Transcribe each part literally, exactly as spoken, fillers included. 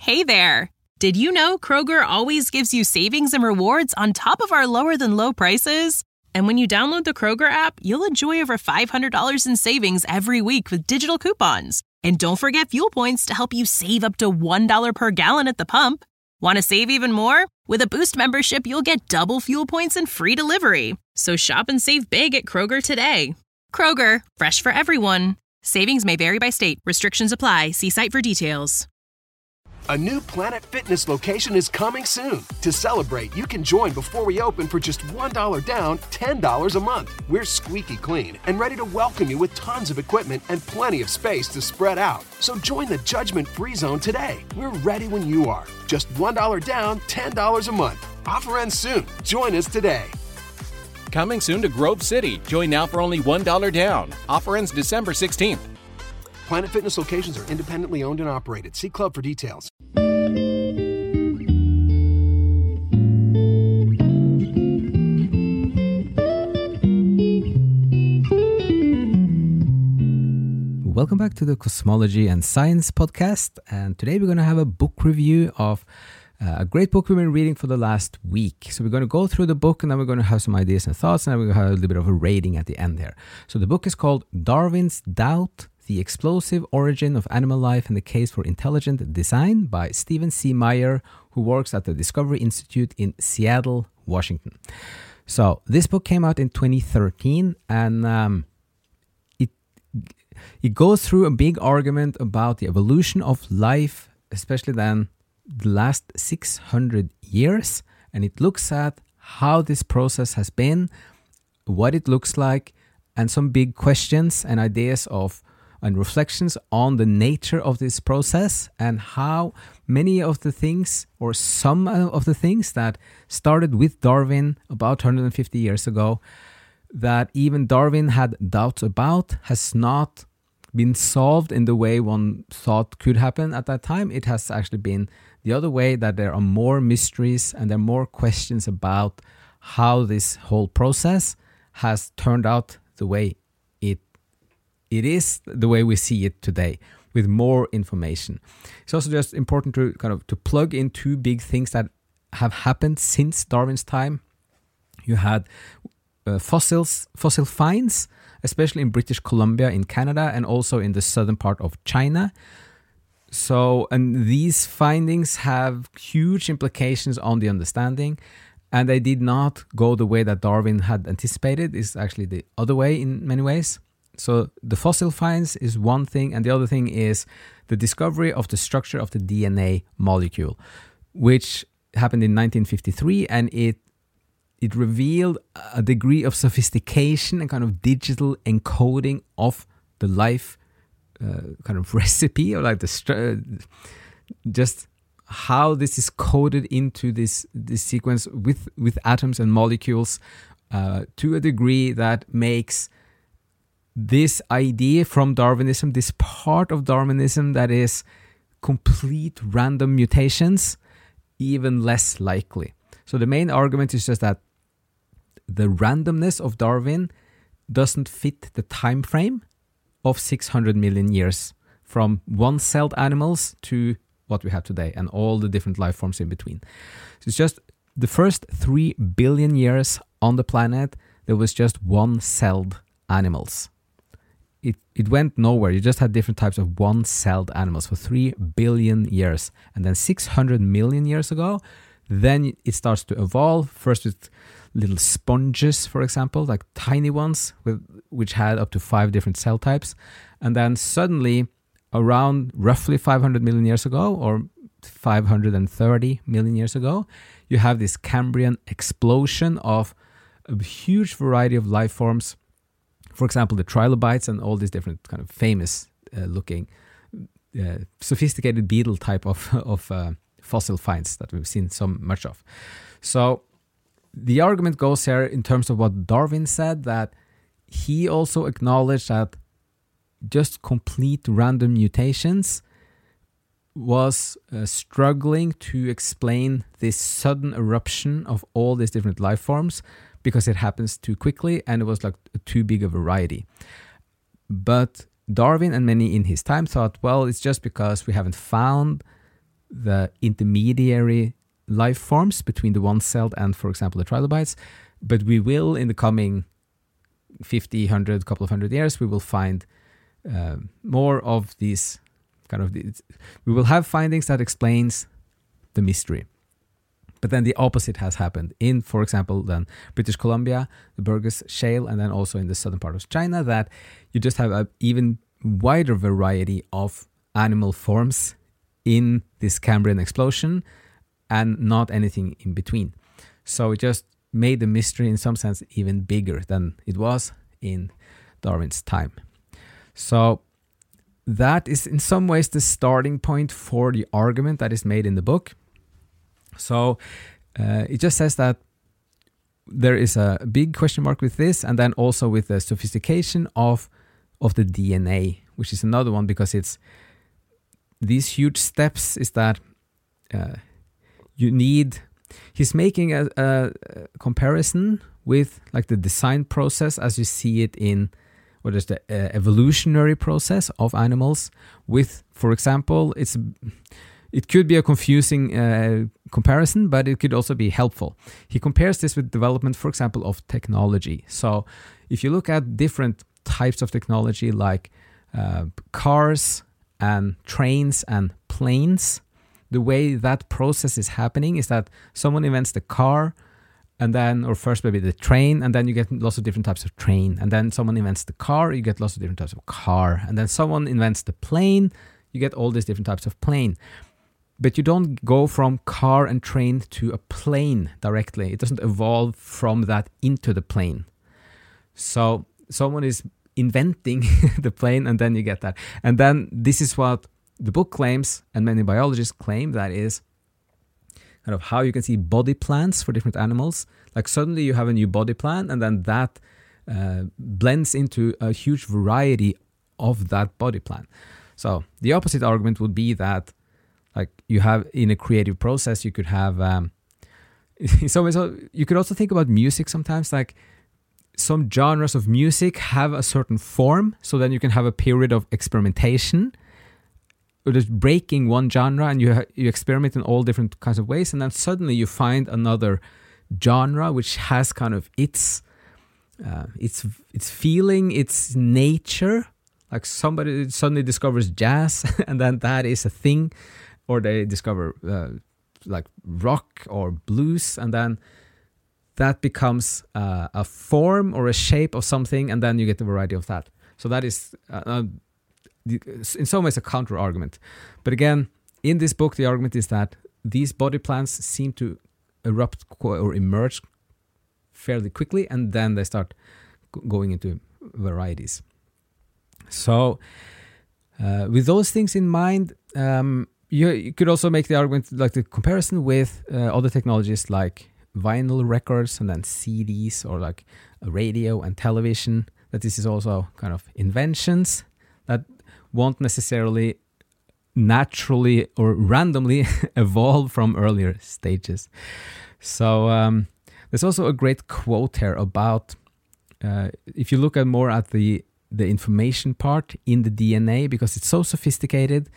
Hey there! Did you know Kroger always gives you savings and rewards on top of our lower-than-low prices? And when you download the Kroger app, you'll enjoy over five hundred dollars in savings every week with digital coupons. And don't forget fuel points to help you save up to one dollar per gallon at the pump. Want to save even more? With a Boost membership, you'll get double fuel points and free delivery. So shop and save big at Kroger today. Kroger, fresh for everyone. Savings may vary by state. Restrictions apply. See site for details. A new Planet Fitness location is coming soon. To celebrate, you can join before we open for just one dollar down, ten dollars a month. We're squeaky clean and ready to welcome you with tons of equipment and plenty of space to spread out. So join the judgment-free zone today. We're ready when you are. Just one dollar down, ten dollars a month. Offer ends soon. Join us today. Coming soon to Grove City. Join now for only one dollar down. Offer ends December sixteenth. Planet Fitness locations are independently owned and operated. See club for details. Welcome back to the Cosmology and Science podcast. And today we're going to have a book review of uh, a great book we've been reading for the last week. So we're going to go through the book and then we're going to have some ideas and thoughts, and then we're going to have a little bit of a rating at the end there. So the book is called Darwin's Doubt: The Explosive Origin of Animal Life and the Case for Intelligent Design by Stephen C. Meyer, who works at the Discovery Institute in Seattle, Washington. So this book came out in twenty thirteen, and um, it it goes through a big argument about the evolution of life, especially then the last six hundred years, and it looks at how this process has been, what it looks like, and some big questions and ideas of and reflections on the nature of this process and how many of the things or some of the things that started with Darwin about one hundred fifty years ago that even Darwin had doubts about has not been solved in the way one thought could happen at that time. It has actually been the other way, that there are more mysteries and there are more questions about how this whole process has turned out the way it It is the way we see it today, with more information. It's also just important to kind of to plug in two big things that have happened since Darwin's time. You had uh, fossils, fossil finds, especially in British Columbia in Canada and also in the southern part of China. So, and these findings have huge implications on the understanding, and they did not go the way that Darwin had anticipated. It's actually the other way in many ways. So the fossil finds is one thing, and the other thing is the discovery of the structure of the D N A molecule, which happened in nineteen fifty-three, and it it revealed a degree of sophistication and kind of digital encoding of the life uh, kind of recipe, or like the stru- just how this is coded into this this sequence with with atoms and molecules uh, to a degree that makes this idea from Darwinism, this part of Darwinism that is complete random mutations, even less likely. So the main argument is just that the randomness of Darwin doesn't fit the time frame of six hundred million years from one-celled animals to what we have today and all the different life forms in between. So it's just the first three billion years on the planet, there was just one-celled animals. It it went nowhere. You just had different types of one-celled animals for three billion years. And then six hundred million years ago, then it starts to evolve, first with little sponges, for example, like tiny ones, with which had up to five different cell types. And then suddenly, around roughly five hundred million years ago, or five hundred thirty million years ago, you have this Cambrian explosion of a huge variety of life forms. For example, the trilobites and all these different kind of famous uh, looking, uh, sophisticated beetle type of, of uh, fossil finds that we've seen so much of. So the argument goes here in terms of what Darwin said, that he also acknowledged that just complete random mutations was uh, struggling to explain this sudden eruption of all these different life forms, because it happens too quickly and it was like too big a variety. But Darwin and many in his time thought, well, it's just because we haven't found the intermediary life forms between the one-celled and, for example, the trilobites. But we will, in the coming fifty, one hundred, couple of hundred years, we will find uh, more of these kind of... These, we will have findings that explains the mystery. But then the opposite has happened in, for example, then British Columbia, the Burgess Shale, and then also in the southern part of China, that you just have an even wider variety of animal forms in this Cambrian explosion and not anything in between. So it just made the mystery in some sense even bigger than it was in Darwin's time. So that is in some ways the starting point for the argument that is made in the book. So uh, it just says that there is a big question mark with this, and then also with the sophistication of of the D N A, which is another one, because it's these huge steps is that uh, you need... He's making a, a comparison with like the design process as you see it in what is the uh, evolutionary process of animals. With, for example, it's it could be a confusing uh, comparison, but it could also be helpful. He compares this with development, for example, of technology. So if you look at different types of technology like uh, cars and trains and planes, the way that process is happening is that someone invents the car, and then, or first maybe the train, and then you get lots of different types of train. And then someone invents the car, you get lots of different types of car. And then someone invents the plane, you get all these different types of plane. But you don't go from car and train to a plane directly. It doesn't evolve from that into the plane. So someone is inventing the plane, and then you get that. And then this is what the book claims, and many biologists claim, that is kind of how you can see body plans for different animals. Like suddenly you have a new body plan, and then that uh, blends into a huge variety of that body plan. So the opposite argument would be that, like, you have in a creative process, you could have um, in some ways, you could also think about music sometimes, like some genres of music have a certain form, so then you can have a period of experimentation, or just breaking one genre, and you ha- you experiment in all different kinds of ways, and then suddenly you find another genre which has kind of its uh, its its feeling, its nature. Like somebody suddenly discovers jazz, and then that is a thing, or they discover uh, like rock or blues, and then that becomes uh, a form or a shape of something, and then you get the variety of that. So that is uh, uh, in some ways a counter argument. But again, in this book, the argument is that these body plans seem to erupt or emerge fairly quickly, and then they start going into varieties. So uh, with those things in mind, um, you, you could also make the argument, like the comparison with uh, other technologies like vinyl records and then C Ds, or like a radio and television, that this is also kind of inventions that won't necessarily naturally or randomly evolve from earlier stages. So um, there's also a great quote here about, uh, if you look at more at the the information part in the D N A, because it's so sophisticated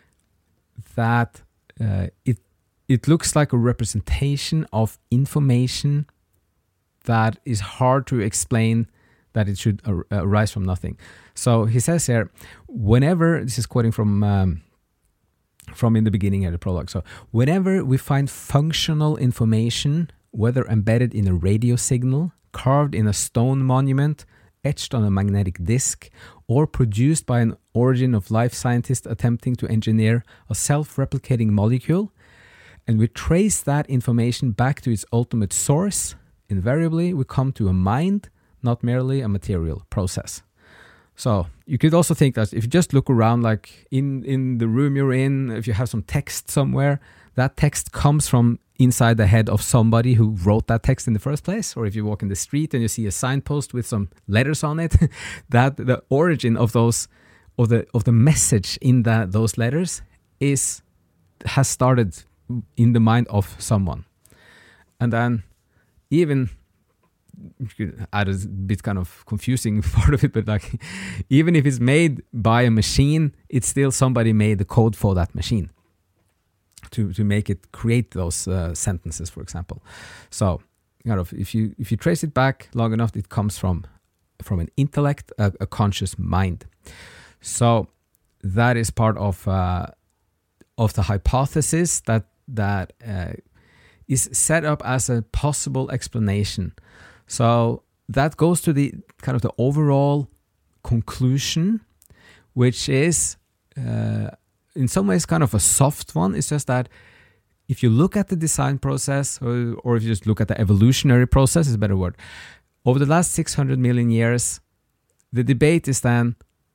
that uh, it it looks like a representation of information that is hard to explain, that it should ar- arise from nothing. So he says here, whenever, this is quoting from um, from in the beginning of the prologue, so whenever we find functional information, whether embedded in a radio signal, carved in a stone monument, etched on a magnetic disk, or produced by an origin of life scientist attempting to engineer a self-replicating molecule, and we trace that information back to its ultimate source, invariably we come to a mind, not merely a material process. So you could also think that if you just look around, like in, in the room you're in, if you have some text somewhere, that text comes from inside the head of somebody who wrote that text in the first place. Or if you walk in the street and you see a signpost with some letters on it, that the origin of those, of the of the message in that those letters is has started in the mind of someone. And then even, you could add a bit kind of confusing part of it, but like even if it's made by a machine, it's still somebody made the code for that machine to to make it create those uh, sentences, for example. So, kind of, if you if you trace it back long enough, it comes from from an intellect, a, a conscious mind. So that is part of uh, of the hypothesis that that uh, is set up as a possible explanation. So that goes to the kind of the overall conclusion, which is uh, in some ways kind of a soft one. It's just that if you look at the design process, or, or if you just look at the evolutionary process, is a better word, over the last six hundred million years, the debate is then,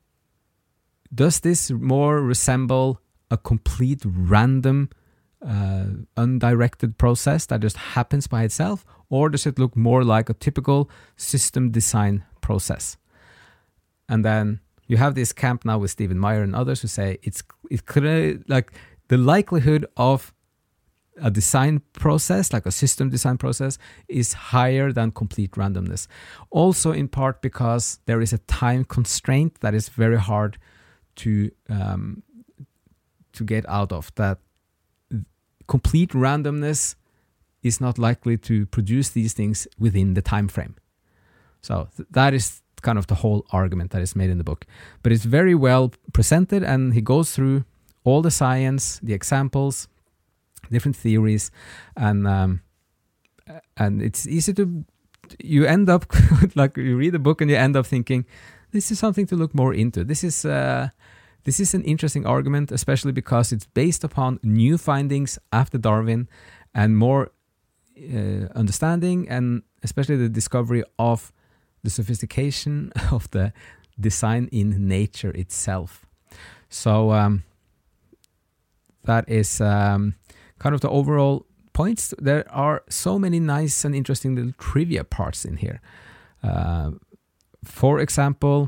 does this more resemble a complete random, uh, undirected process that just happens by itself, or does it look more like a typical system design process? And then you have this camp now with Stephen Meyer and others who say it's it could, like, the likelihood of a design process, like a system design process, is higher than complete randomness. Also in part because there is a time constraint that is very hard to um, to get out of. That complete randomness is not likely to produce these things within the time frame. So th- that is kind of the whole argument that is made in the book. But it's very well presented, and he goes through all the science, the examples, different theories, and um, and it's easy to, you end up like you read the book and you end up thinking, this is something to look more into. This is uh, this is an interesting argument, especially because it's based upon new findings after Darwin and more uh, understanding, and especially the discovery of the sophistication of the design in nature itself. So um, that is um, kind of the overall points. There are so many nice and interesting little trivia parts in here. Uh, for example,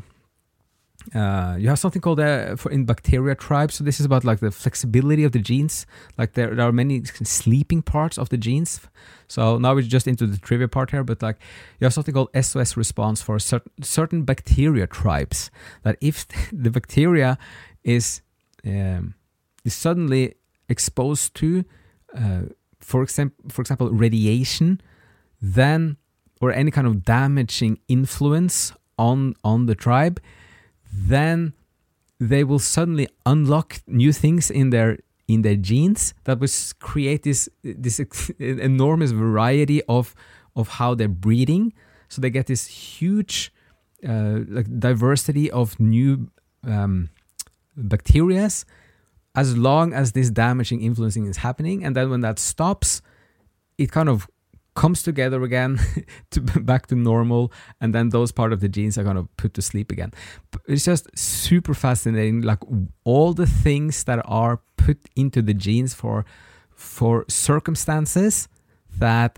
uh, you have something called uh, for in bacteria tribes. So this is about like the flexibility of the genes. Like there, there are many sleeping parts of the genes. So now we're just into the trivia part here, but like you have something called S O S response for certain certain bacteria tribes. That if the bacteria is um, is suddenly exposed to, uh, for example, for example, radiation, then or any kind of damaging influence on on the tribe, then they will suddenly unlock new things in their in their genes that will create this this enormous variety of of how they're breeding. So they get this huge uh, like diversity of new um, bacteria, as long as this damaging influencing is happening. And then when that stops, it kind of comes together again to back to normal, and then those part of the genes are kind of put to sleep again. It's just super fascinating, like all the things that are put into the genes for for circumstances that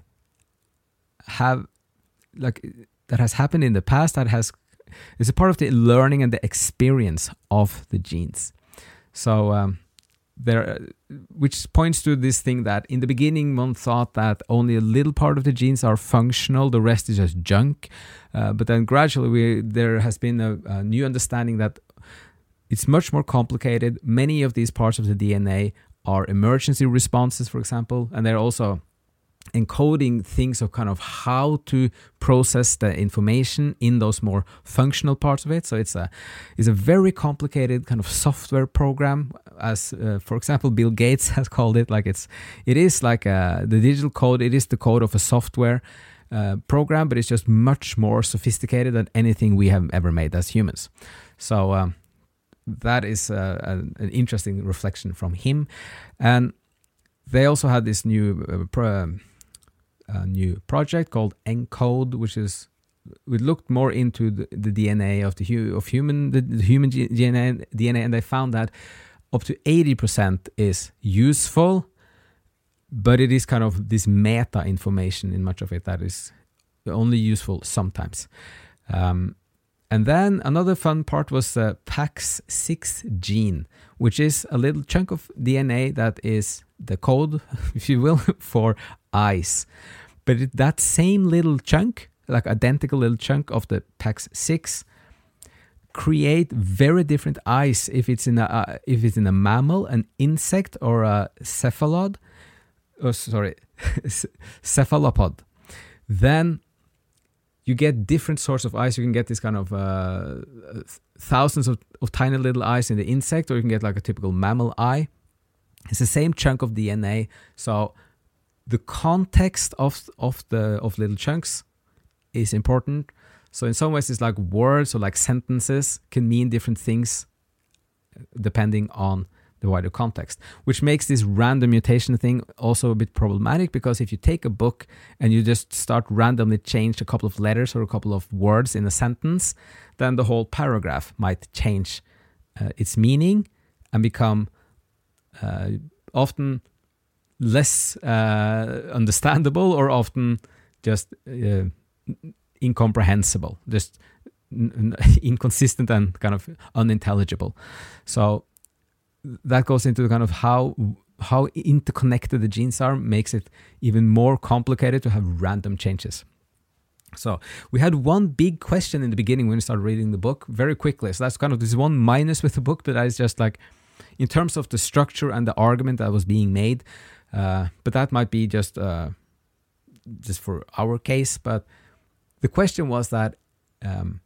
have like that has happened in the past, that has is a part of the learning and the experience of the genes. So um There, which points to this thing that in the beginning one thought that only a little part of the genes are functional, the rest is just junk. Uh, but then gradually we, there has been a, a new understanding that it's much more complicated. Many of these parts of the D N A are emergency responses, for example, and they're also encoding things of kind of how to process the information in those more functional parts of it. So it's a it's a very complicated kind of software program, as uh, for example Bill Gates has called it. Like it's it is like a, the digital code. It is the code of a software uh, program, but it's just much more sophisticated than anything we have ever made as humans. So um, that is uh, an, an interesting reflection from him. And they also had this new uh, pro, uh, new project called ENCODE, which is we looked more into the, the D N A of the hu- of human the, the human D N A, D N A, and they found that up to eighty percent is useful, but it is kind of this meta information in much of it that is only useful sometimes. Um, And then another fun part was the P A X six gene, which is a little chunk of D N A that is the code, if you will, for eyes. But it, that same little chunk, like identical little chunk of the P A X six, create very different eyes if it's in a uh, if it's in a mammal, an insect, or a cephalod. Oh, sorry, cephalopod. Then you get different sorts of eyes. You can get this kind of uh, thousands of, of tiny little eyes in the insect, or you can get like a typical mammal eye. It's the same chunk of D N A. So the context of of the of little chunks is important. So in some ways, it's like words or like sentences can mean different things depending on the wider context, which makes this random mutation thing also a bit problematic, because if you take a book and you just start randomly change a couple of letters or a couple of words in a sentence, then the whole paragraph might change uh, its meaning and become uh, often less uh, understandable, or often just uh, incomprehensible, just n- n- inconsistent and kind of unintelligible. So that goes into kind of how how interconnected the genes are, makes it even more complicated to have random changes. So we had one big question in the beginning when we started reading the book very quickly. So that's kind of this one minus with the book, that is just like, in terms of the structure and the argument that was being made, uh, but that might be just uh, just for our case. But the question was that um,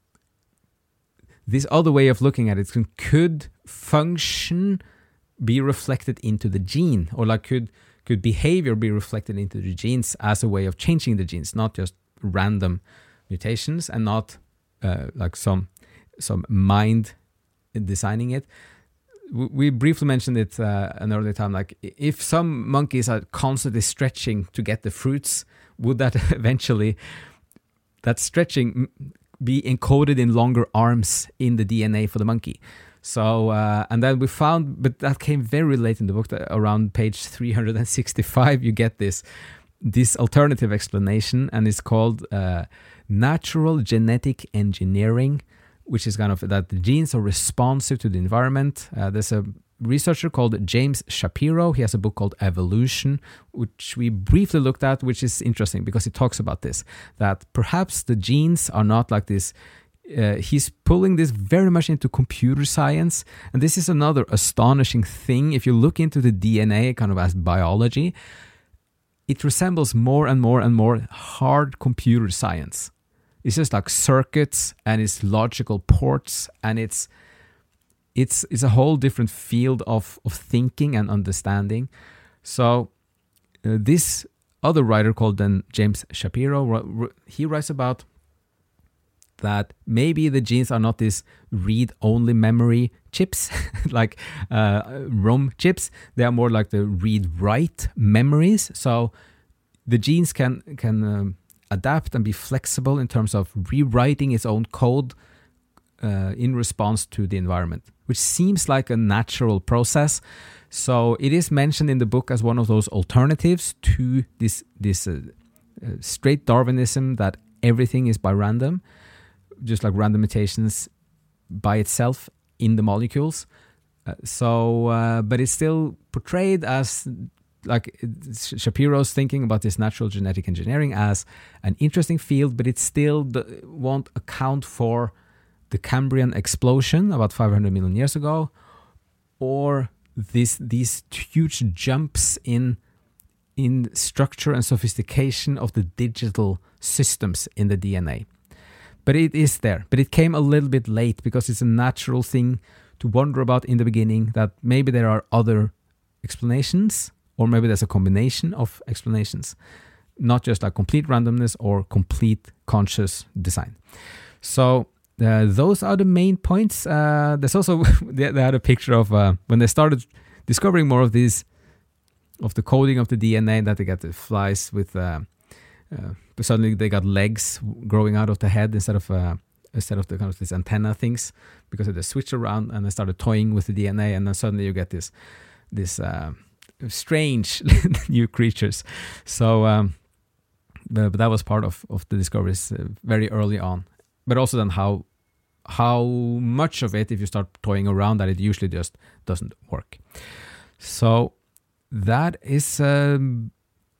this other way of looking at it can, could function be reflected into the gene, or like could could behavior be reflected into the genes as a way of changing the genes, not just random mutations, and not uh, like some some mind designing it. We briefly mentioned it uh, an earlier time, like if some monkeys are constantly stretching to get the fruits, would that eventually, that stretching be encoded in longer arms in the D N A for the monkey? So, uh, and then we found, but that came very late in the book, that around page three hundred sixty-five, you get this this alternative explanation, and it's called uh, natural genetic engineering, which is kind of that the genes are responsive to the environment. Uh, there's a researcher called James Shapiro. He has a book called Evolution, which we briefly looked at, which is interesting because he talks about this, that perhaps the genes are not like this. Uh, he's pulling this very much into computer science. And this is another astonishing thing. If you look into the D N A kind of as biology, it resembles more and more and more hard computer science. It's just like circuits and it's logical ports, and it's it's it's a whole different field of, of thinking and understanding. So uh, this other writer called then James Shapiro, he writes about that maybe the genes are not these read-only memory chips, like uh, ROM chips. They are more like the read-write memories. So the genes can can um, adapt and be flexible in terms of rewriting its own code uh, in response to the environment, which seems like a natural process. So it is mentioned in the book as one of those alternatives to this this uh, uh, straight Darwinism, that everything is by random, just like random mutations by itself in the molecules. Uh, so, uh, but it's still portrayed as like Shapiro's thinking about this natural genetic engineering as an interesting field, but it still d- won't account for the Cambrian explosion about five hundred million years ago, or this these huge jumps in in structure and sophistication of the digital systems in the D N A. But it is there. But it came a little bit late because it's a natural thing to wonder about in the beginning, that maybe there are other explanations, or maybe there's a combination of explanations, not just like complete randomness or complete conscious design. So uh, those are the main points. Uh, there's also, they, they had a picture of uh, when they started discovering more of these, of the coding of the D N A, that they got the flies with, uh, uh, but suddenly they got legs growing out of the head instead of uh, instead of the kind of these antenna things, because they switched around and they started toying with the D N A, and then suddenly you get this this uh, strange new creatures. So, um, but, but that was part of, of the discoveries uh, very early on. But also then how how much of it, if you start toying around, that it usually just doesn't work. So that is um,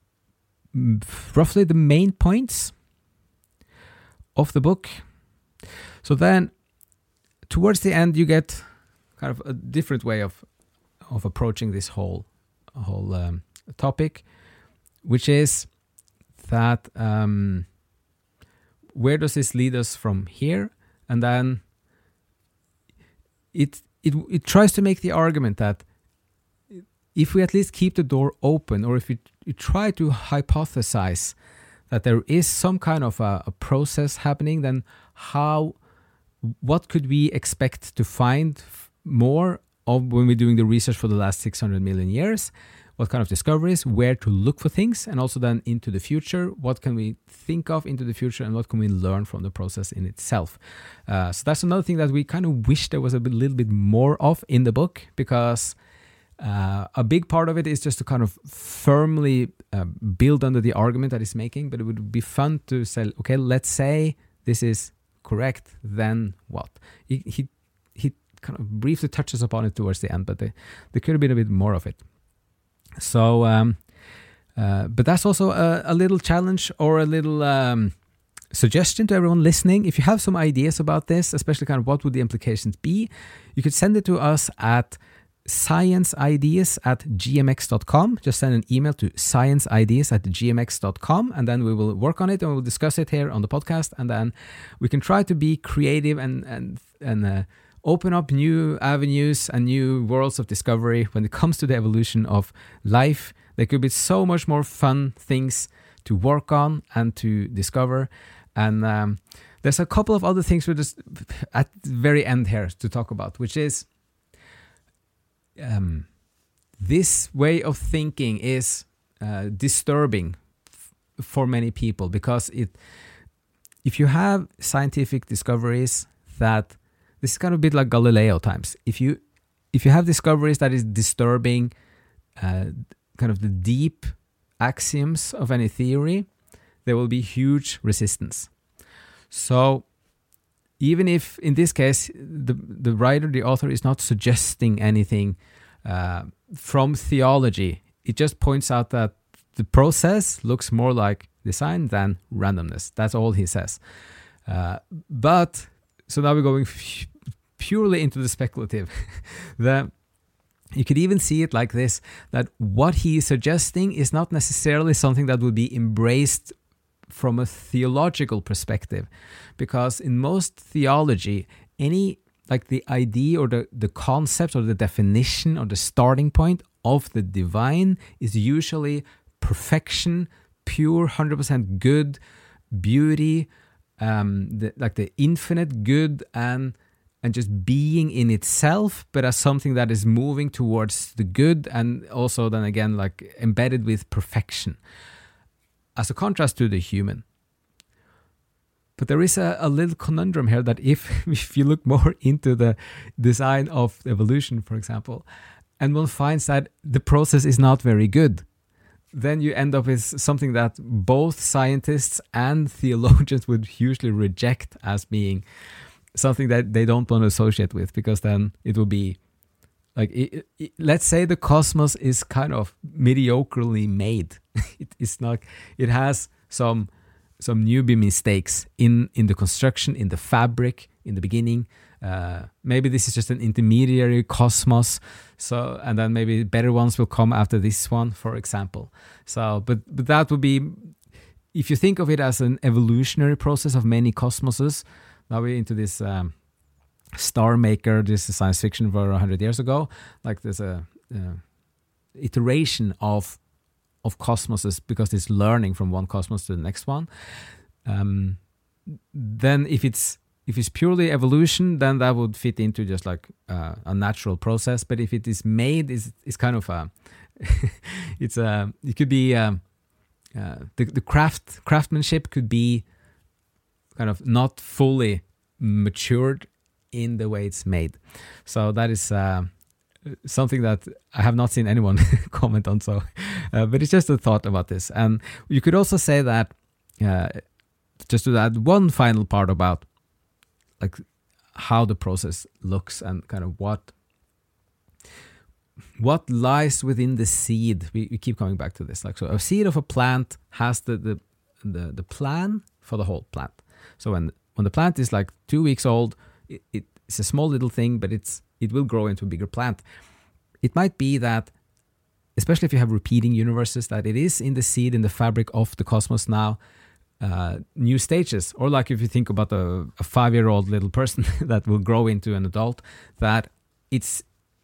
roughly the main points of the book. So then towards the end, you get kind of a different way of of approaching this whole whole um, topic, which is that um, where does this lead us from here? And then it it it tries to make the argument that if we at least keep the door open, or if we, we try to hypothesize that there is some kind of a, a process happening, then how, what could we expect to find more of when we're doing the research for the last six hundred million years? What kind of discoveries, where to look for things, and also then into the future, what can we think of into the future, and what can we learn from the process in itself? Uh, so that's another thing that we kind of wish there was a bit, little bit more of in the book, because uh, a big part of it is just to kind of firmly uh, build under the argument that he's making, but it would be fun to say, okay, let's say this is correct, then what? He, he, he kind of briefly touches upon it towards the end, but there, there could have been a bit more of it. So, um, uh, but that's also a, a little challenge or a little um, suggestion to everyone listening. If you have some ideas about this, especially kind of what would the implications be, you could send it to us at scienceideas at gmx dot com. Just send an email to scienceideas at gmx dot com, and then we will work on it and we'll discuss it here on the podcast, and then we can try to be creative and and and uh, open up new avenues and new worlds of discovery when it comes to the evolution of life. There could be so much more fun things to work on and to discover. And um, there's a couple of other things we're just at the very end here to talk about, which is um, this way of thinking is uh, disturbing f- for many people, because it, if you have scientific discoveries that, this is kind of a bit like Galileo times. If you if you have discoveries that is disturbing uh, kind of the deep axioms of any theory, there will be huge resistance. So even if in this case the the writer, the author, is not suggesting anything uh, from theology, it just points out that the process looks more like design than randomness. That's all he says. Uh, but So now we're going f- purely into the speculative. That you could even see it like this, that what he is suggesting is not necessarily something that would be embraced from a theological perspective. Because in most theology, any, like the idea or the, the concept or the definition or the starting point of the divine is usually perfection, pure, one hundred percent good, beauty, Um, the, like the infinite good and and just being in itself, but as something that is moving towards the good, and also then again like embedded with perfection, as a contrast to the human. But there is a, a little conundrum here, that if if you look more into the design of evolution, for example, and one finds that the process is not very good, then you end up with something that both scientists and theologians would usually reject as being something that they don't want to associate with, because then it will be like, it, it, let's say the cosmos is kind of mediocrely made. it, it's not, it has some some newbie mistakes in, in the construction, in the fabric, in the beginning. Uh, maybe this is just an intermediary cosmos, so and then maybe better ones will come after this one, for example. So, but but that would be, if you think of it as an evolutionary process of many cosmoses. Now we're into this um, Star Maker. This is science fiction for a hundred years ago. Like there's a uh, iteration of of cosmoses, because it's learning from one cosmos to the next one. Um, then if it's If it's purely evolution, then that would fit into just like uh, a natural process. But if it is made, it's, it's kind of a, it's a, it could be um, uh, the the craft craftsmanship could be kind of not fully matured in the way it's made. So that is uh, something that I have not seen anyone comment on. So, uh, but it's just a thought about this. And you could also say that uh, just to add one final part about like how the process looks and kind of what what lies within the seed. We, we keep coming back to this. Like, so a seed of a plant has the the the, the plan for the whole plant. So when when the plant is like two weeks old, it, it it's a small little thing, but it's it will grow into a bigger plant. It might be that, especially if you have repeating universes, that it is in the seed, in the fabric of the cosmos now, uh, new stages. Or like if you think about a, a five-year-old little person that will grow into an adult, that it's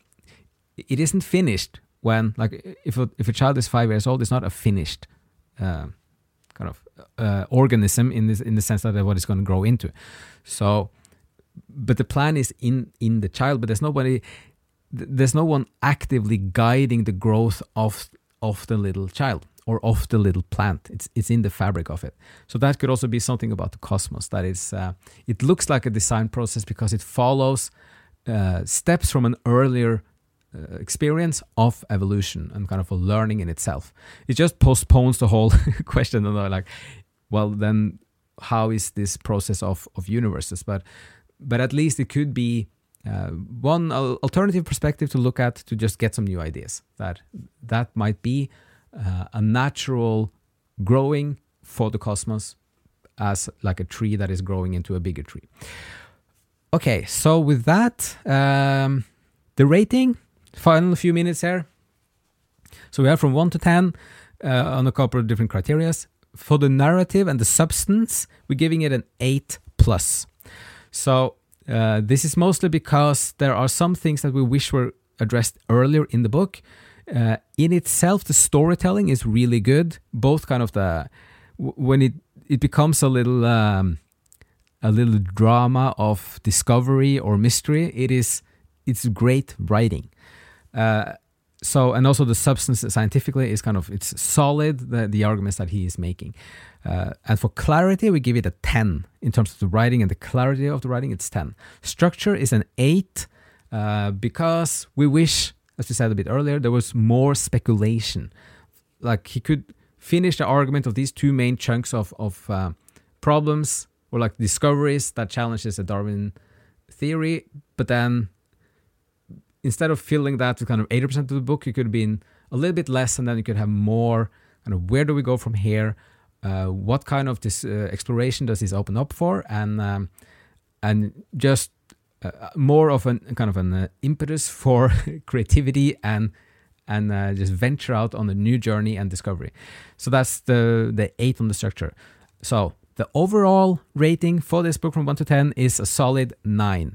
it isn't finished when, like if a, if a child is five years old, it's not a finished uh, kind of uh, organism in this in the sense that what it's going to grow into. So, but the plan is in in the child, but there's nobody. There's no one actively guiding the growth of of the little child or of the little plant. It's it's in the fabric of it. So that could also be something about the cosmos. That is, uh, it looks like a design process because it follows uh, steps from an earlier uh, experience of evolution and kind of a learning in itself. It just postpones the whole question. And like, well, then how is this process of of universes? But but at least it could be. Uh, one uh, alternative perspective to look at to just get some new ideas. That that might be uh, a natural growing for the cosmos as like a tree that is growing into a bigger tree. Okay, so with that, um, the rating, final few minutes here. So we have from one to ten uh, on a couple of different criteria. For the narrative and the substance, we're giving it an eight plus. So Uh, this is mostly because there are some things that we wish were addressed earlier in the book. Uh, in itself, the storytelling is really good. Both kind of the w- when it it becomes a little um, a little drama of discovery or mystery. It is it's great writing. Uh, so and also the substance scientifically is kind of it's solid. The the arguments that he is making. Uh, and for clarity, we give it a ten. In terms of the writing and the clarity of the writing, it's ten. Structure is an eight uh, because we wish, as we said a bit earlier, there was more speculation. Like he could finish the argument of these two main chunks of, of uh, problems or like discoveries that challenges the Darwin theory, but then instead of filling that to kind of eighty percent of the book, it could have been a little bit less, and then you could have more kind of where do we go from here? Uh, what kind of this uh, exploration does this open up for, and um, and just uh, more of a kind of an uh, impetus for creativity and and uh, just venture out on a new journey and discovery. So that's the the eight on the structure. So the overall rating for this book from one to ten is a solid nine.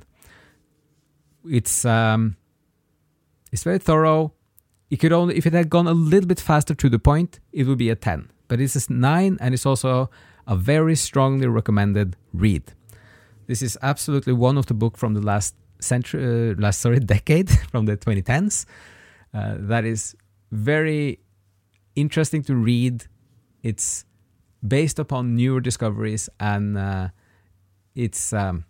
It's um, it's very thorough. It could only if it had gone a little bit faster to the point, it would be a ten. But this is nine, and it's also a very strongly recommended read. This is absolutely one of the books from the last century, uh, last sorry decade, from the twenty tens. Uh, that is very interesting to read. It's based upon newer discoveries, and uh, it's um,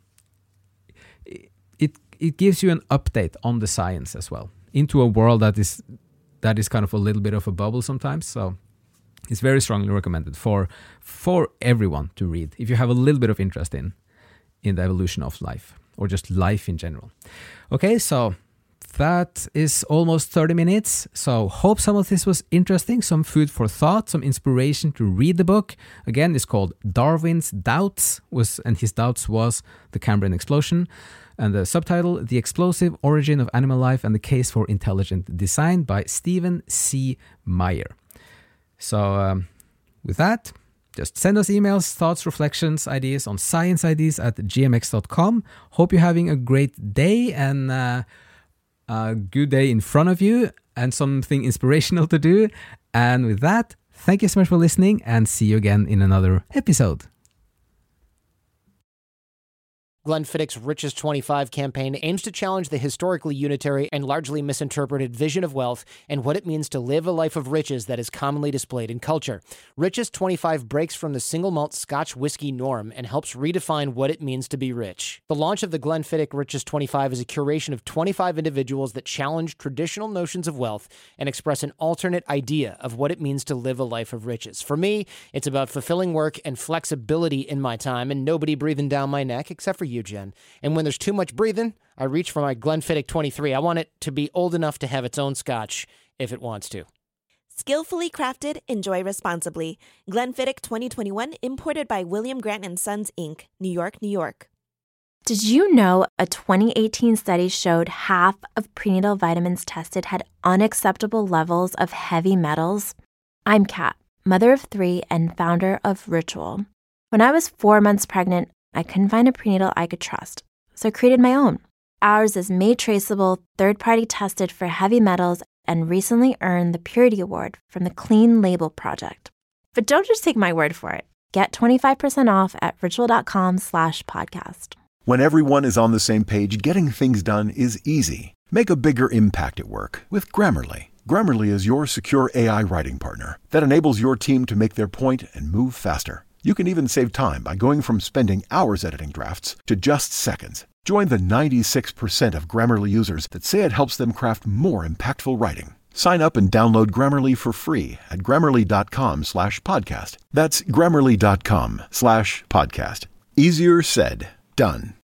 it it gives you an update on the science as well into a world that is that is kind of a little bit of a bubble sometimes. So. It's very strongly recommended for for everyone to read if you have a little bit of interest in in the evolution of life or just life in general. Okay, so that is almost thirty minutes. So hope some of this was interesting, some food for thought, some inspiration to read the book. Again, it's called Darwin's Doubts, was and his doubts was the Cambrian explosion. And the subtitle, The Explosive Origin of Animal Life and the Case for Intelligent Design by Stephen C. Meyer. So um, with that, just send us emails, thoughts, reflections, ideas on science ideas at g m x dot com. Hope you're having a great day and uh, a good day in front of you and something inspirational to do. And with that, thank you so much for listening and see you again in another episode. Glenfiddich's Riches twenty-five campaign aims to challenge the historically unitary and largely misinterpreted vision of wealth and what it means to live a life of riches that is commonly displayed in culture. Riches twenty-five breaks from the single malt Scotch whiskey norm and helps redefine what it means to be rich. The launch of the Glenfiddich Riches twenty-five is a curation of twenty-five individuals that challenge traditional notions of wealth and express an alternate idea of what it means to live a life of riches. For me, it's about fulfilling work and flexibility in my time and nobody breathing down my neck except for you, Jen. And when there's too much breathing, I reach for my Glenfiddich twenty-three. I want it to be old enough to have its own scotch if it wants to. Skillfully crafted, enjoy responsibly. Glenfiddich twenty twenty-one, imported by William Grant and Sons, Incorporated, New York, New York. Did you know a twenty eighteen study showed half of prenatal vitamins tested had unacceptable levels of heavy metals? I'm Kat, mother of three and founder of Ritual. When I was four months pregnant, I couldn't find a prenatal I could trust, so I created my own. Ours is made traceable, third-party tested for heavy metals, and recently earned the Purity Award from the Clean Label Project. But don't just take my word for it. Get twenty-five percent off at ritual.com slash podcast. When everyone is on the same page, getting things done is easy. Make a bigger impact at work with Grammarly. Grammarly is your secure A I writing partner that enables your team to make their point and move faster. You can even save time by going from spending hours editing drafts to just seconds. Join the ninety-six percent of Grammarly users that say it helps them craft more impactful writing. Sign up and download Grammarly for free at grammarly.com slash podcast. That's grammarly.com slash podcast. Easier said, done.